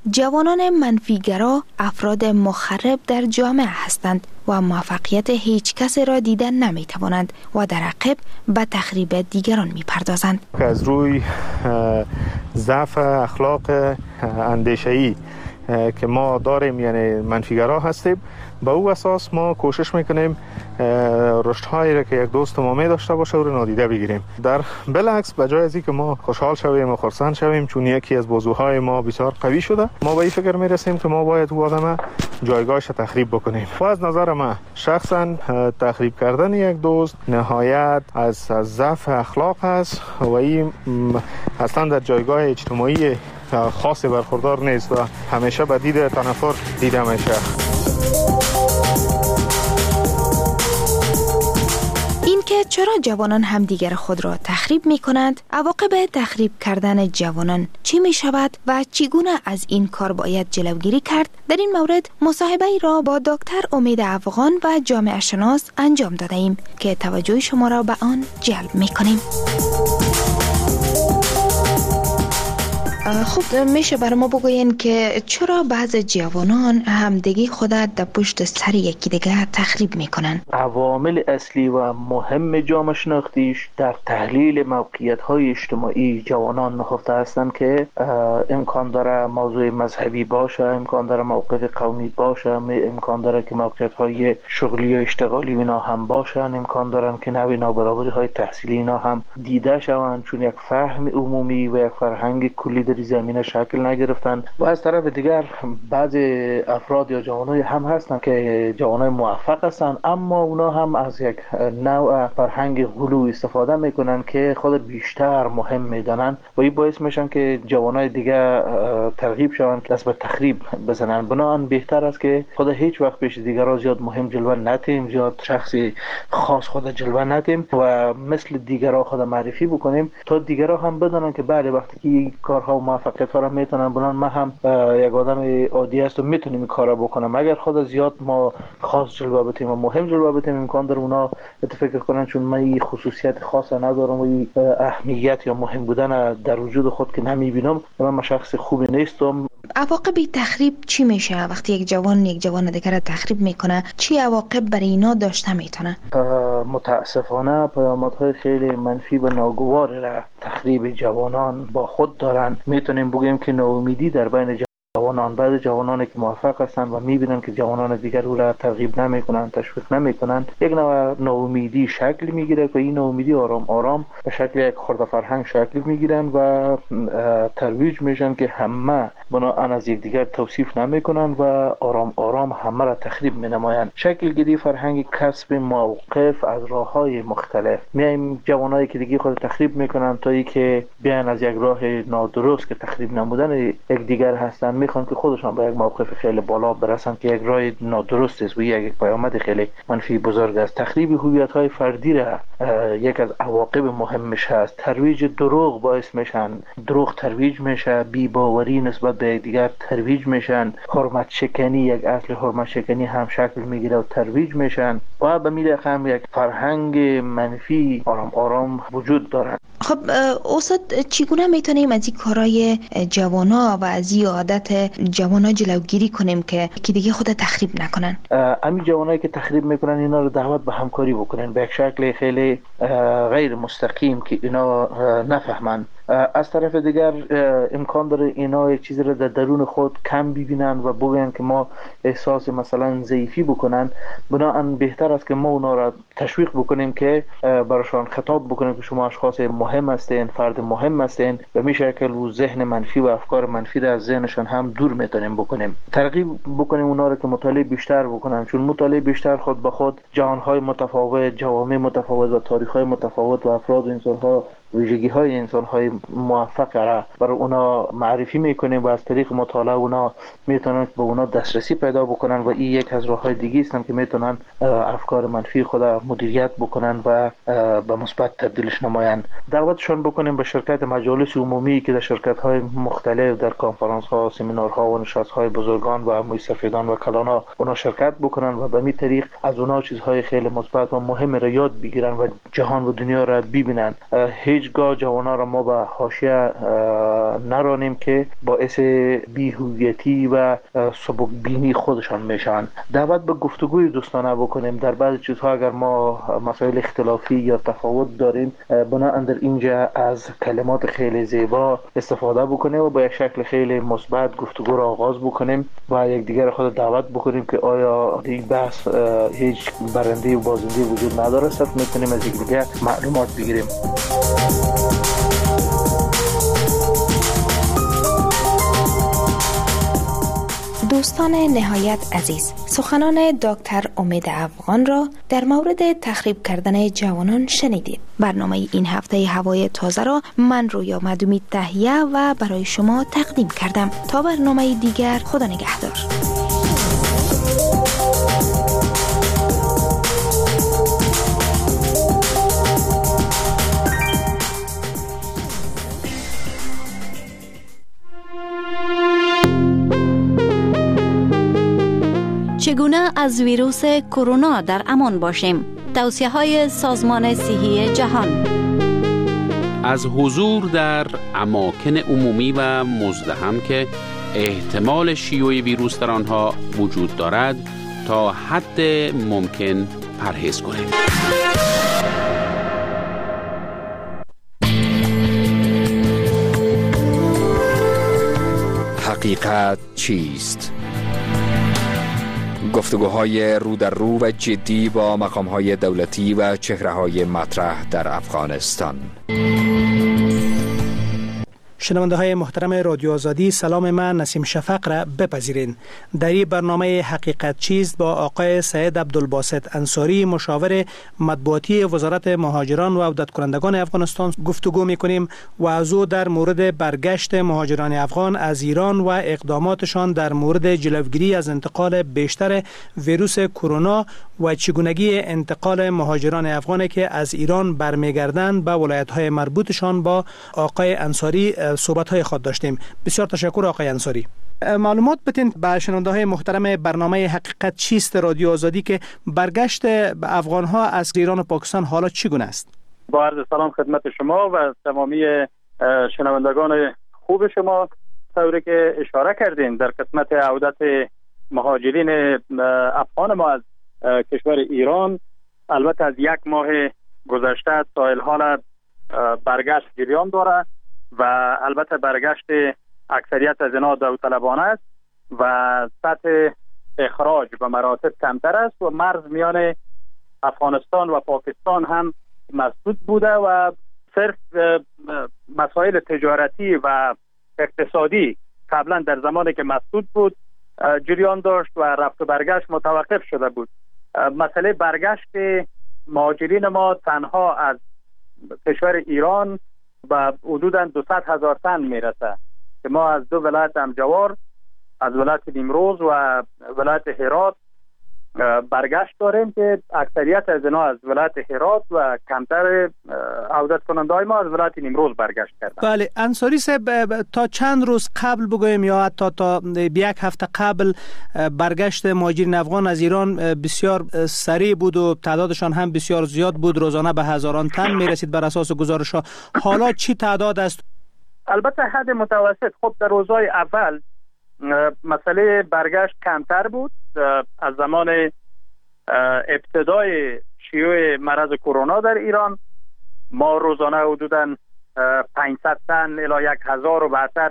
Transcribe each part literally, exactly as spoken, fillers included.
جوانان منفیگرا افراد مخرب در جامعه هستند و موفقیت هیچ کس را دیدن نمی توانند و در عقب به تخریب دیگران می پردازند. از روی ضعف اخلاق اندیشه‌ای که ما داریم، یعنی منفیگرا هستیم، به او اساس ما کوشش میکنیم رشدهایی را که یک دوست ما می داشته باشه او را نادیده بگیریم. در بالعکس به جای از اینکه ما خوشحال شویم و خرسند شویم چون یکی از بازوهای ما بسیار قوی شده، ما به این فکر می رسیم که ما باید او آدم جایگاهش تخریب بکنیم. و از نظر من شخصا تخریب کردن یک دوست نهایت از از ضعف اخلاق است و این اصلا در جایگاه اجتماعی خاصی برخوردار نیست و همیشه به دید تنفر دیده میشه. این که چرا جوانان همدیگر خود را تخریب می کنند، عواقب تخریب کردن جوانان چی می شود و چگونه از این کار باید جلوگیری کرد، در این مورد مصاحبه را با دکتر امید افغان و جامعه شناس انجام داده ایم که توجه شما را به آن جلب می کنیم. خب میشه برای ما بگوین که چرا بعض جوانان همدیگه خود در پشت سر یکی دیگه تخریب میکنن؟ عوامل اصلی و مهم جامعه شناختیش در تحلیل موقعیت‌های اجتماعی جوانان نهفته هستند که امکان داره موضوع مذهبی باشه، امکان داره موقف قومی باشه، امکان داره که موقعیت‌های شغلی و اشتغالی اینا هم باشن، امکان دارن که نوع نابرابری‌های تحصیلی اینا هم دیده شوند چون یک فهم عمومی و یک فرهنگ کلی در زمینه شکل نگرفتن. و از طرف دیگر بعض افراد یا جوانای هم هستن که جوانای موفق هستن اما اونا هم از یک نوع فرهنگ غلو استفاده میکنن که خود بیشتر مهم میدانن و این باعث میشن که جوانای دیگه ترغیب شوند دست به تخریب بزنن. بنابراین بهتر است که خود هیچ وقت پیش دیگران زیاد مهم جلوه ندیم، زیاد شخصی خاص خود جلوه ندیم و مثل دیگران خود معرفی بکنیم تا دیگران هم بدانن که بله وقتی که کارها موفقیت ها را میتونن بنان ما هم یک آدم عادی است و میتونیم این کارا بکنم. اگر خود زیاد ما خاص جلوه بدیم و مهم جلوه بدیم امکان داره اونا فکر کنن چون من این خصوصیت خاص ندارم و این اهمیت یا مهم بودن در وجود خود که نمیبینم من شخص خوبی نیستم. عواقب تخریب چی میشه وقتی یک جوان یک جوان دیگر را تخریب میکنه؟ چی عواقب برای اینا داشته میتونه؟ متاسفانه پیامدهای خیلی منفی و ناگوار را تخریب جوانان با خود دارن. میتونیم بگیم که ناامیدی در بین جوانان، بعض جوانانی که موفق هستند و میبینن که جوانان دیگر او را ترغیب نمیکنن، تشویق نمیکنن، یک نوع ناامیدی شکل میگیره که این ناامیدی آرام آرام به شکل یک خرده فرهنگ شکل میگیرن و ترویج میشن که همه بناهن از یک دیگر توصیف نمیکنن و آرام آرام همه را تخریب مینمایند. شکل گیری فرهنگ کسب موقف از راههای مختلف. میایم جوانایی که دیگه خود تخریب میکنن تا اینکه بیان از یک راه نادرست که تخریب نمودن یک دیگر هستن میخوان که خودشان به یک موقف خیلی بالا برسن که یک راه نادرست است و یک پیامد خیلی منفی بزرگ است. تخریب هویت‌های فردی را یک از عواقب مهمش هست. ترویج دروغ باعث میشن، دروغ ترویج میشه، بی باوری نسبت به دیگر ترویج میشن، حرمت شکنی یک اصل حرمت شکنی هم شکل میگیره و ترویج میشن و به میل هم یک فرهنگ منفی آرام آرام وجود دارد. خب استاد چگونه میتونیم از این کارهای جوانا و از این عادت جوانا جلوگیری کنیم که کی دیگه خود تخریب نکنن؟ همین جوانایی که تخریب میکنن اینا رو دعوت به همکاری بکنن به یک شکل خیلی غیر مستقیم که اینا نفهمن. از طرف دیگر امکان داره اینا یک چیزی رو در درون خود کم ببینن و بگن که ما احساس مثلا ضعیفی بکنن. بنابراین بهتر است که ما اونا را تشویق بکنیم که براشان خطاب بکنیم که شما اشخاص مهم هستین، فرد مهم هستین و می شکل و ذهن منفی و افکار منفی را از ذهنشان هم دور میتونیم بکنیم. ترغیب بکنیم اونا را که مطالعه بیشتر بکنن چون مطالعه بیشتر خود به خود جهانهای متفاوت، جوامع متفاوت و تاریخ‌های متفاوت و افراد و انسان‌ها ویژگی های انسان های موفق را برای اونا معرفی میکنیم و از طریق مطالعه اونا میتونن به اونا دسترسی پیدا بکنن و این یک از راه های دیگه است که میتونن افکار منفی خود مدیریت بکنن و به مثبت تبدیلش نمایند. دعوتشون بکنیم به شرکت مجالس عمومی که در شرکت های مختلف در کنفرانس ها، سمینارها و نشست های بزرگان و موسیقیدان و کلانا اونا شرکت بکنن و به این طریق از اونا چیزهای خیلی مثبت و مهم را یاد بگیرن و جهان و دنیا را ببینن. هیچگاه جوانان را ما به حاشیه نرانیم که باعث بی‌هویتی و سبک بینی خودشان میشن. دعوت به گفتگوی دوستانه بکنیم. در بعضی چیزها اگر ما مسائل اختلافی یا تفاوت داریم، بنابراین در اینجا از کلمات خیلی زیبا استفاده بکنیم و با یک شکل خیلی مثبت گفتگو را آغاز بکنیم و یکدیگر خود دعوت بکنیم که آیا این بحث هیچ برنده و بازنده وجود نداره، صرف میتونیم از یکدیگر معلومات بگیریم. دوستان نهایت عزیز، سخنان دکتر امید افغان را در مورد تخریب کردن جوانان شنیدید. برنامه این هفته هوای تازه را من رویا مدومی تهیه و برای شما تقدیم کردم. تا برنامه دیگر، خدا نگهدار. چگونه از ویروس کرونا در امان باشیم؟ توصیه‌های سازمان صحی جهان. از حضور در اماکن عمومی و مزدحم که احتمال شیوع ویروس در آنها وجود دارد تا حد ممکن پرهیز کنید. حقیقت چیست؟ گفتگوهای رو در رو و جدی با مقام‌های دولتی و چهره‌های مطرح در افغانستان. شنونده های محترم رادیو آزادی، سلام من نسیم شفق را بپذیرین. در این برنامه حقیقت چیست با آقای سید عبدالباسط انصاری، مشاور مطبوعاتی وزارت مهاجران و عودت کنندگان افغانستان گفتگو میکنیم و از او در مورد برگشت مهاجران افغان از ایران و اقداماتشان در مورد جلوگیری از انتقال بیشتر ویروس کرونا و چگونگی انتقال مهاجران افغان که از ایران برمیگردند به ولایت‌های مربوطشان با آقای انصاری صحبت‌های خود داشتیم. بسیار تشکر آقای انصاری. معلومات بتین به شنونده های محترم برنامه حقیقت چیست رادیو آزادی که برگشت افغان‌ها از ایران و پاکستان حالا چگونه است؟ با عرض سلام خدمت شما و تمامی شنوندگان خوب شما. طوری که اشاره کردین در قسمت عودت مهاجرین افغان ما از کشور ایران، البته از یک ماه گذشته تا الحال برگشت جریان داره و البته برگشت اکثریت از اینا داوطلبانه است و سطح اخراج و مراتب کمتر است و مرز میان افغانستان و پاکستان هم مسدود بوده و صرف مسائل تجارتی و اقتصادی قبلا در زمانی که مسدود بود جریان داشت و رفت و برگشت متوقف شده بود. مسئله برگشت مهاجرین ما تنها از کشور ایران و حدوداً دویست هزار تن میرسه که ما از دو ولایت همجوار، از ولایت نیمروز و ولایت هرات برگشت داریم که اکثریت از اینا از ولایت هرات و کمتر عودت کننده های ما از ولایت نیمروز برگشت کردن. بله انصاری صاحب، تا چند روز قبل بگویم یا حتی تا یک هفته قبل برگشت مهاجرین افغان از ایران بسیار سریع بود و تعدادشان هم بسیار زیاد بود، روزانه به هزاران تن می رسید بر اساس گزارش ها. حالا چی تعداد است؟ البته حد متوسط. خب در روزهای اول مسئله برگشت کمتر بود. از زمان ابتدای شیوع مرض کرونا در ایران ما روزانه حدوداً پانصد تن الی یک هزار و بعدتر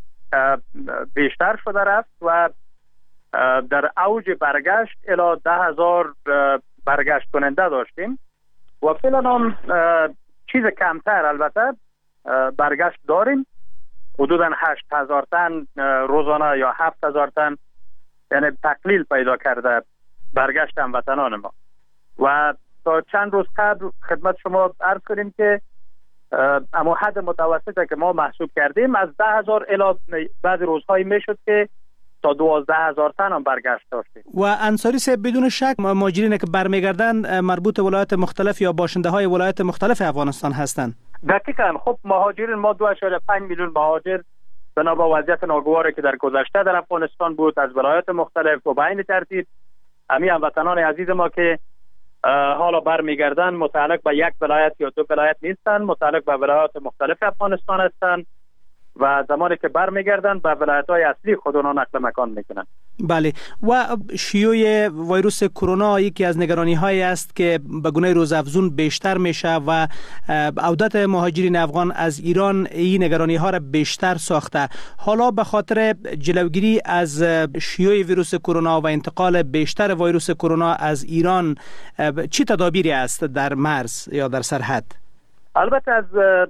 بیشتر شده رفت و در اوج برگشت الی ده هزار برگشت کننده داشتیم و فعلا هم چیز کمتر البته برگشت داریم، حدوداً هشت هزار تن روزانه یا هفت هزار تن، یعنی تقلیل پیدا کرده برگشت هموطنان ما. و تا چند روز قبل خدمت شما عرض کنیم که اما حد متوسطه که ما محسوب کردیم از ده هزار الی بعض روزهایی میشد که تا دوازده هزار تن هم برگشت داشتیم. و انصاری صاحب، بدون شک مهاجرین که برمیگردند مربوط ولایت مختلف یا باشنده های ولایت مختلف افغانستان هستند. دقیقاً. خب مهاجرین ما دو ممیز پنج میلیون مهاجر بنا با وضعیت ناگواری که در گذشته در افغانستان بود از ولایات مختلف و به این ترتیب همین هموطنان عزیز ما که حالا برمیگردن متعلق به یک ولایت یا دو ولایت نیستن، متعلق به ولایات مختلف افغانستان هستند و زمانی که برمیگردن به ولایت‌های اصلی خود اونها نقل مکان میکنن. بله. و شیوع ویروس کرونا یکی از نگرانی‌هایی است که به گونه روزافزون بیشتر میشه و عودت مهاجرین افغان از ایران این نگرانی‌ها را بیشتر ساخته. حالا به خاطر جلوگیری از شیوع ویروس کرونا و انتقال بیشتر ویروس کرونا از ایران چه تدابیری است در مرز یا در سرحد؟ البته از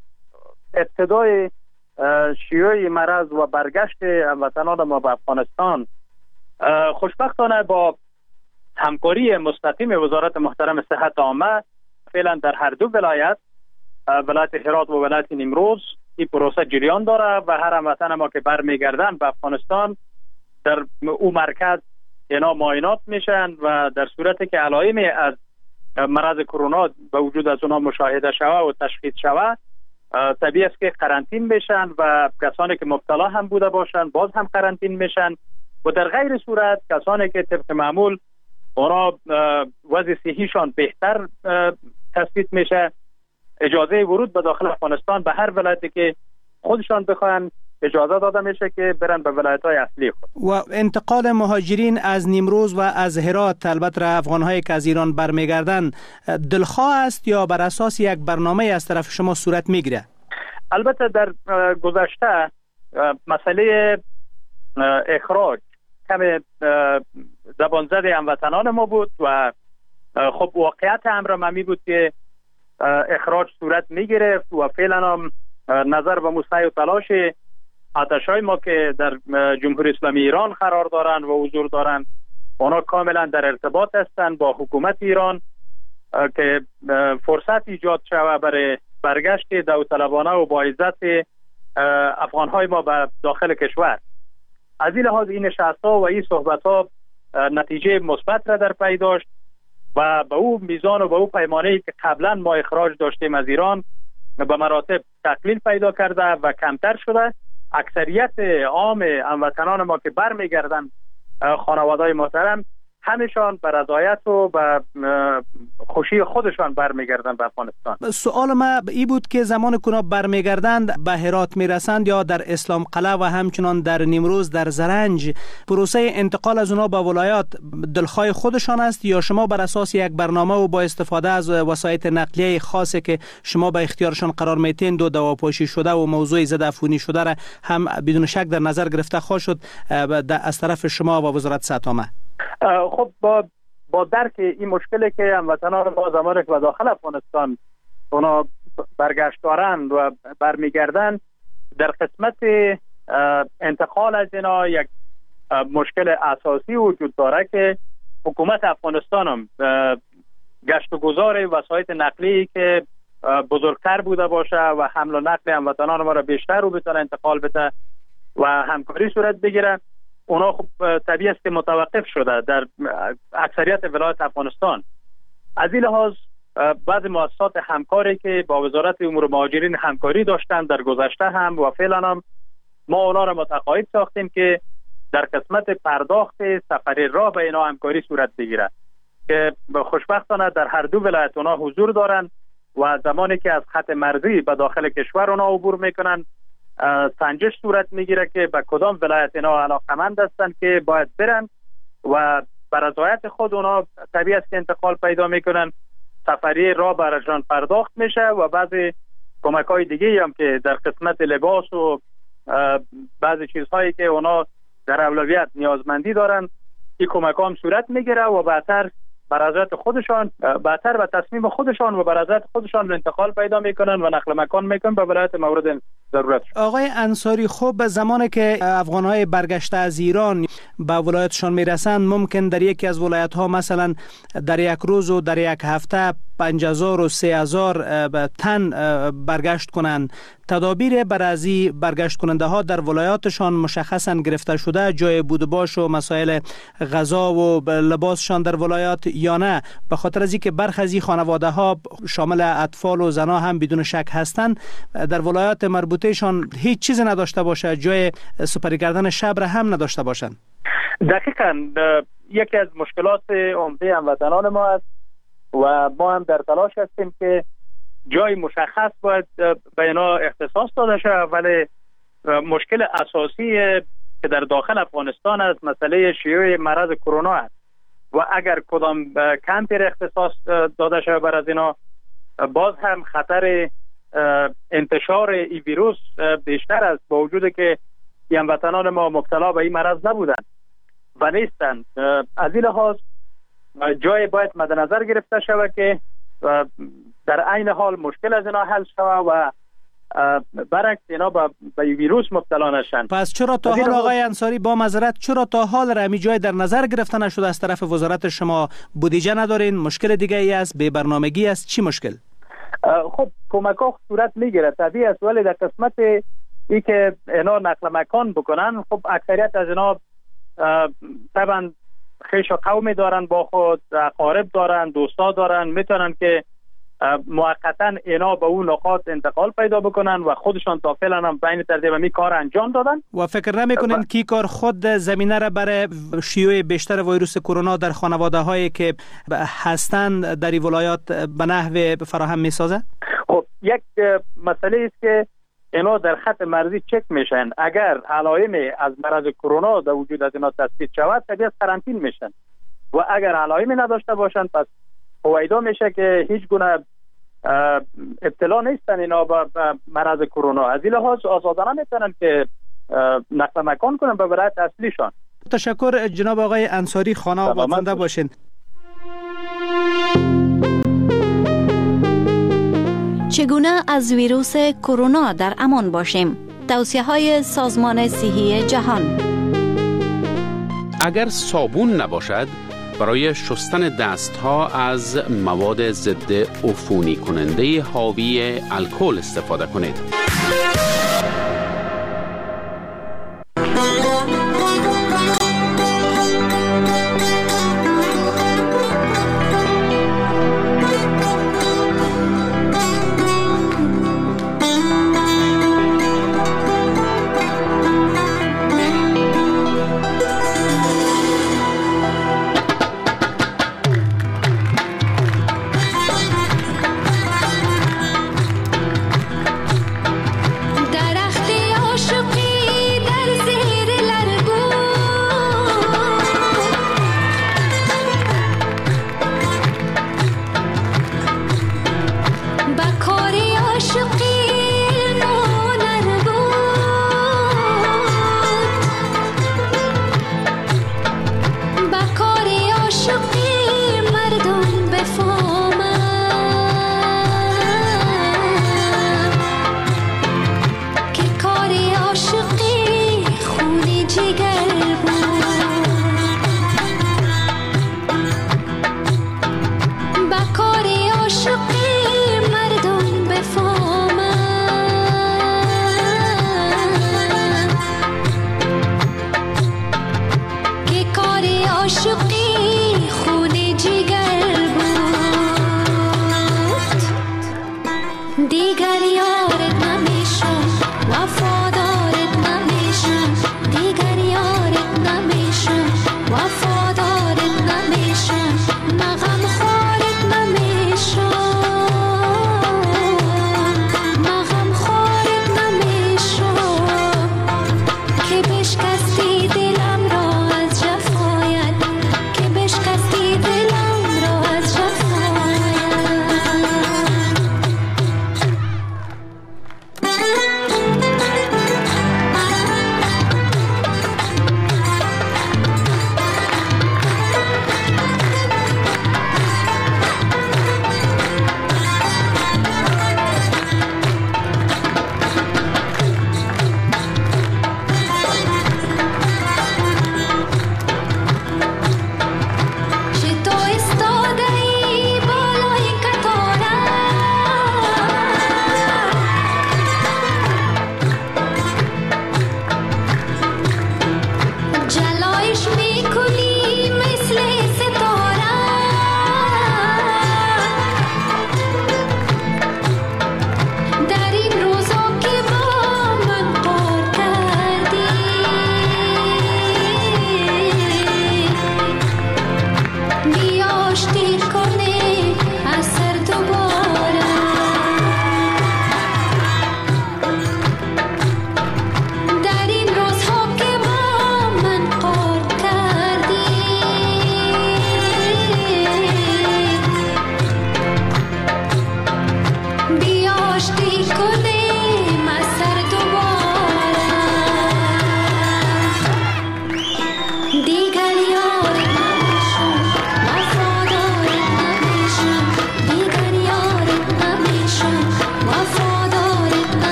ابتدای شیوع مرض و برگشت هموطنان ما به افغانستان خوشبختانه با همکاری مستقیم وزارت محترم صحت عامه فعلا در هر دو ولایت، ولایت هرات و ولایت نیمروز، این پروسه جریان داره و هر هموطن ما که برمیگردن به افغانستان در او مرکز اینا معاینات میشن و در صورتی که علائمی از مرض کرونا به وجود از اونها مشاهده شوه و تشخیص شوه، طبیعی است که قرنطین میشن و کسانی که مبتلا هم بوده باشن باز هم قرنطین میشن و در غیر صورت کسانی که طبق معمول اونا وضع صحیشان بهتر تثبیت میشه، اجازه ورود به داخل افغانستان به هر ولایتی که خودشان بخواهن اجازه داده میشه که برن به ولایت‌های اصلی خود. و انتقال مهاجرین از نیمروز و از هرات، البته افغان‌هایی که از ایران برمیگردن، دلخواه است یا بر اساس یک برنامه از طرف شما صورت میگیره؟ البته در گذشته مسئله اخراج کم زبانزد هموطنان ما بود و خب واقعیت امر ممی بود که اخراج صورت میگرفت و فعلا هم نظر به مسعی و تلاش آتشای ما که در جمهوری اسلامی ایران قرار دارند و حضور دارند، اونا کاملا در ارتباط هستند با حکومت ایران که فرصت ایجاد شود برای برگشت داوطلبانه و با عزت افغانهای ما به داخل کشور. از این لحاظ این نشست‌ها و این صحبت‌ها نتیجه مثبت را در پی داشت و به او میزان و به او پیمانه‌ای که قبلا ما اخراج داشتیم از ایران به مراتب تقلیل پیدا کرده و کمتر شده. اکثریت عام هموطنان ما که برمیگردن خانواده‌های محترم همشان به رضایت و به خوشی خودشان برمیگردن به افغانستان. سوال ما ای بود که زمان کنا برمیگردند به هرات میرسند یا در اسلام قلعه و همچنان در نیمروز در زرنج، پروسه انتقال از اونا به ولایات دلخواه خودشان است یا شما بر اساس یک برنامه و با استفاده از وسایط نقلیه خاصی که شما به اختیارشان قرار میتین و دواپاشی شده و موضوع ضد عفونی شده را هم بدون شک در نظر گرفته خواهد شد از طرف شما و وزارت صحت عامه؟ خب با با درک این مشکلی که هموطنان ما زمانی که داخل افغانستان اونا برگشت دارند و برمیگردن در قسمت انتقال از اینا یک مشکل اساسی وجود داره که حکومت افغانستان هم گشت و گذار وسایط نقلی که بزرگتر بوده باشه و حمل و نقل هموطنان ما را بیشتر رو بتونه انتقال بده و همکاری صورت بگیره، اونا خب طبیعی است که متوقف شده در اکثریت ولایت افغانستان. از این لحاظ بعض مؤسسات همکاری که با وزارت امور مهاجرین همکاری داشتن در گذشته هم و فعلا هم ما اونا را متقاعد ساختیم که در قسمت پرداخت سفری راه به اینا همکاری صورت بگیره که خوشبختانه در هر دو ولایت اونا حضور دارن و زمانی که از خط مرزی به داخل کشور اونا عبور میکنن سنجش صورت میگیره که به کدام ولایت اینا علاقمند هستند که باید برن و بر رضایت خود اونا طبیعی است که انتقال پیدا میکنن، سفری راه براشان پرداخت میشه و بعضی کمک های دیگه هم که در قسمت لباس و بعضی چیزهایی که اونا در اولویت نیازمندی دارن این کمک هم صورت میگیره و بعدتر بر رضایت خودشان بعدتر و تصمیم خودشان و بر رضایت خودشان انتقال پیدا میکنن و نقل مکان میکنن به ولایت مورد ضرورت. آقای انصاری، خوب زمانی که افغان‌های برگشته از ایران به ولایتشان میرسند ممکن در یکی از ولایت‌ها مثلا در یک روز و در یک هفته پنج هزار و سه هزار تن برگشت کنند. تدابیر برای برگشت کننده ها در ولایاتشان مشخصا گرفته شده، جای بود و باش و مسائل غذا و لباسشان در ولایات یا نه؟ به خاطر از اینکه برخی از این خانواده ها شامل اطفال و زنها هم بدون شک هستند در ولایات مربوطهشان هیچ چیز نداشته باشه، جای سپری کردن شب را هم نداشته باشند. دقیقاً یکی از مشکلات عمده هموطنان ما است و ما هم در تلاش هستیم که جای مشخص باید به اینا اختصاص داده شود، ولی مشکل اساسی که در داخل افغانستان است مسئله شیوع مرض کرونا است و اگر کدام کمپی اختصاص داده شود بر از اینا، باز هم خطر انتشار این ویروس بیشتر است، با وجود که هموطنان ما مبتلا به این مرض نبودند و نیستند. از این لحاظ جای باید مد نظر گرفته شود که در عین حال مشکل از اینا حل شود و برعکس اینا به ویروس مبتلا نشن. پس چرا تا حال آقای انصاری با معذرت چرا تا حال رمی جای در نظر گرفته نشده از طرف وزارت شما؟ بودجه ندارین؟ مشکل دیگه ای است؟ بی برنامگی است؟ چی مشکل؟ خب کمک ها صورت میگیره طبیعی است، ولی در قسمت ای که اینا نقل مکان بکنن، خب اکثریت از اینا طبعا خیش و قومی دارن، با خود اقارب دارن، دوستا دارن، میتونن که موقتا اینا به اون نقاط انتقال پیدا بکنن و خودشان تا فعلا هم بین ترتیب می کار انجام دادن. و فکر نمیکنین کی کار خود زمینه را برای شیوع بیشتر ویروس کرونا در خانواده هایی که هستند در این ولایات به نحو فراهم میسازه؟ خب یک مسئله است که اینا در خط مرزی چک میشن، اگر علائم از مرض کرونا در وجود از اینا تثبیت شود طبیعت قرنطین میشن و اگر علائمی نداشته باشن پس هویدا میشه که هیچ گونه ابتلا نیستن اینا با مرض کرونا. از این لحاظ آزادانه میتونن که نقل مکان کنن به ولایت اصلیشان. تشکر جناب آقای انصاری، خانه آباد زنده باشین. چگونه از ویروس کرونا در امان باشیم؟ توصیه های سازمان صحی جهان. اگر صابون نباشد برای شستن دستها از مواد ضد عفونی کننده حاوی الکل استفاده کنید. عاشقی خون جگر